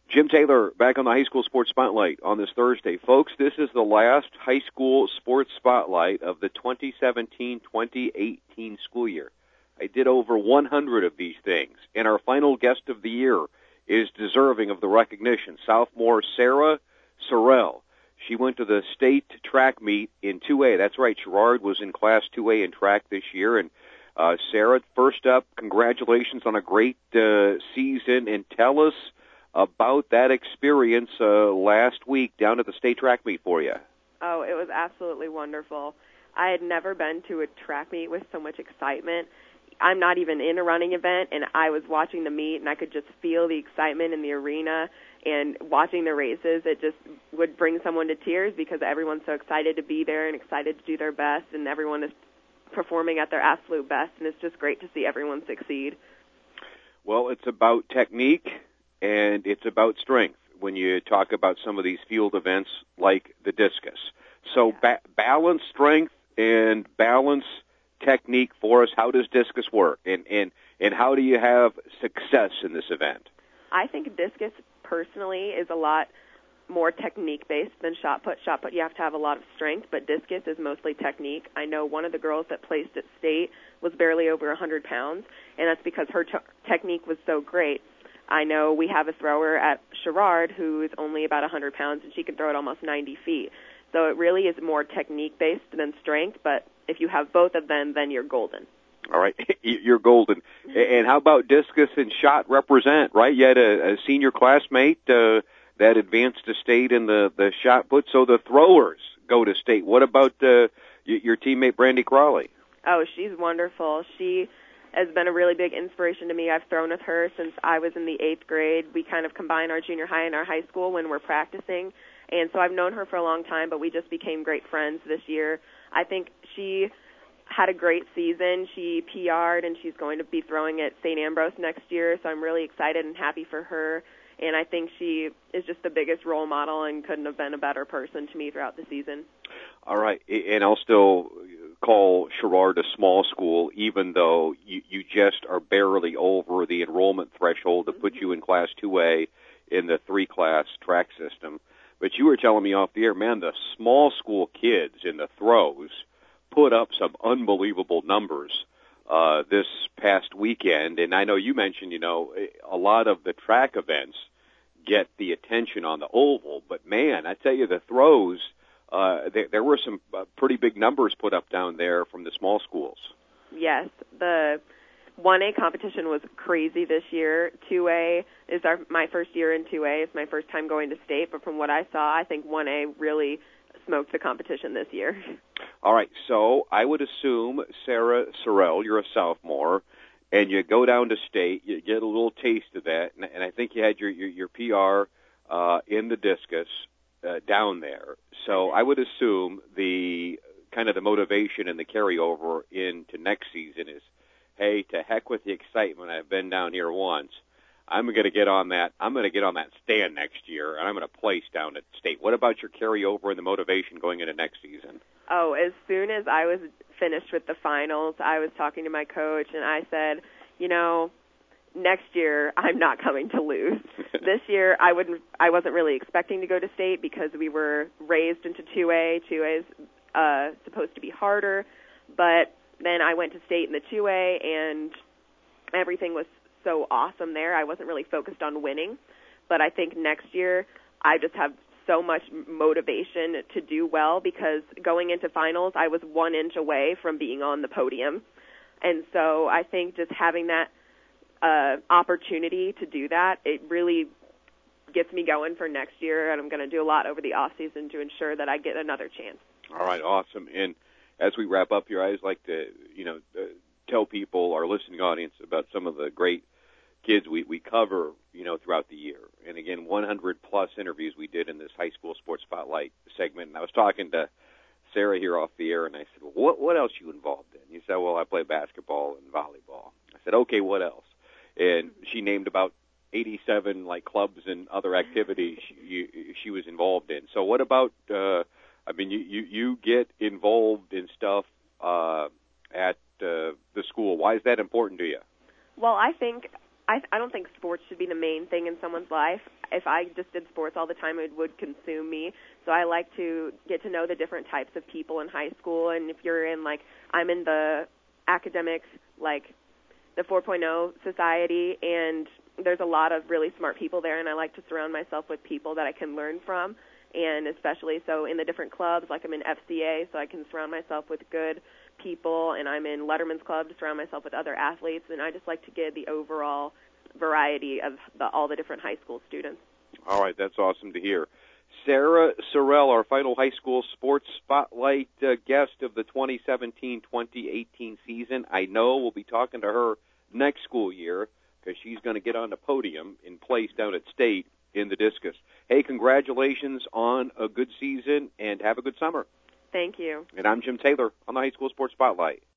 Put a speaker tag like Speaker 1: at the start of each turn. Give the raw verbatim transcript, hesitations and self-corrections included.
Speaker 1: Jim Taylor back on the High School Sports Spotlight on this Thursday. Folks, this is the last High School Sports Spotlight of the twenty seventeen twenty eighteen school year. I did over one hundred of these things, and our final guest of the year is deserving of the recognition, sophomore Sarah Sorrell. She went to the state track meet in two A. That's right, Sherrard was in Class two A in track this year. And uh, Sarah, first up, congratulations on a great uh, season, and tell us about that experience uh, last week down at the state track meet for you.
Speaker 2: Oh, it was absolutely wonderful. I had never been to a track meet with so much excitement. I'm not even in a running event, and I was watching the meet, and I could just feel the excitement in the arena. And watching the races, it just would bring someone to tears because everyone's so excited to be there and excited to do their best, and everyone is performing at their absolute best, and it's just great to see everyone succeed.
Speaker 1: Well, it's about technique, and it's about strength when you talk about some of these field events like the discus. So ba- balance strength and balance technique for us. How does discus work, and, and, and how do you have success in this event?
Speaker 2: I think discus personally is a lot more technique-based than shot put. Shot put, you have to have a lot of strength, but discus is mostly technique. I know one of the girls that placed at state was barely over one hundred pounds, and that's because her t- technique was so great. I know we have a thrower at Sherrard who is only about one hundred pounds, and she can throw it almost ninety feet. So it really is more technique-based than strength, but if you have both of them, then you're golden.
Speaker 1: All right, you're golden. And how about discus and shot represent, right? You had a, a senior classmate uh, that advanced to state in the, the shot put, so the throwers go to state. What about uh, your teammate, Brandy Crawley?
Speaker 2: Oh, she's wonderful. She has been a really big inspiration to me. I've thrown with her since I was in the eighth grade. We kind of combine our junior high and our high school when we're practicing. And so I've known her for a long time, but we just became great friends this year. I think she had a great season. She P R'd, and she's going to be throwing at Saint Ambrose next year, so I'm really excited and happy for her. And I think she is just the biggest role model and couldn't have been a better person to me throughout the season.
Speaker 1: All right, and I'll still call Sherrard a small school, even though you, you just are barely over the enrollment threshold to put you in Class two A in the three-class track system. But you were telling me off the air, man, the small school kids in the throws put up some unbelievable numbers uh, this past weekend. And I know you mentioned, you know, a lot of the track events get the attention on the oval. But, man, I tell you, the throws, uh, there, there were some uh, pretty big numbers put up down there from the small schools.
Speaker 2: Yes, the one A competition was crazy this year. two A is our my first year in two A. It's my first time going to state. But from what I saw, I think one A really smoked the competition this year.
Speaker 1: All right, so I would assume, Sarah Sorrell, you're a sophomore, and you go down to state, you get a little taste of that, and, and I think you had your, your, your P R uh, in the discus uh, down there. So I would assume the kind of the motivation and the carryover into next season is, hey, to heck with the excitement. I've been down here once. I'm going to get on that. I'm going to get on that stand next year, and I'm going to place down at state. What about your carryover and the motivation going into next season?
Speaker 2: Oh, as soon as I was finished with the finals, I was talking to my coach, and I said, you know, next year I'm not coming to lose. This year I wouldn't. I wasn't really expecting to go to state because we were raised into two A. two A is uh, supposed to be harder, but then I went to state in the two A, and everything was so awesome there. I wasn't really focused on winning, but I think next year I just have so much motivation to do well because going into finals, I was one inch away from being on the podium. And so I think just having that uh, opportunity to do that, it really gets me going for next year, and I'm going to do a lot over the off season to ensure that I get another chance.
Speaker 1: All right, awesome. And as we wrap up here, I always like to, you know, uh, tell people, our listening audience, about some of the great kids we, we cover, you know, throughout the year. And again, one hundred plus interviews we did in this High School Sports Spotlight segment. And I was talking to Sarah here off the air, and I said, well, what, what else are you involved in? You said, well, I play basketball and volleyball. I said, okay, what else? And she named about eighty-seven, like, clubs and other activities she, she was involved in. So what about, uh, I mean, you, you, you get involved in stuff uh, at uh, the school. Why is that important to you?
Speaker 2: Well, I think I, I don't think sports should be the main thing in someone's life. If I just did sports all the time, it would consume me. So I like to get to know the different types of people in high school. And if you're in, like, I'm in the academics, like the four point oh society, and there's a lot of really smart people there, and I like to surround myself with people that I can learn from. And especially so in the different clubs, like I'm in F C A, so I can surround myself with good people, and I'm in Letterman's Club to surround myself with other athletes, and I just like to get the overall variety of the, all the different high school students.
Speaker 1: All right, that's awesome to hear. Sarah Sorrell, our final high school sports spotlight uh, guest of the twenty seventeen twenty eighteen season. I know we'll be talking to her next school year because she's going to get on the podium in place down at State in the discus. Hey, congratulations on a good season, and have a good summer.
Speaker 2: Thank you.
Speaker 1: And I'm Jim Taylor on the High School Sports Spotlight.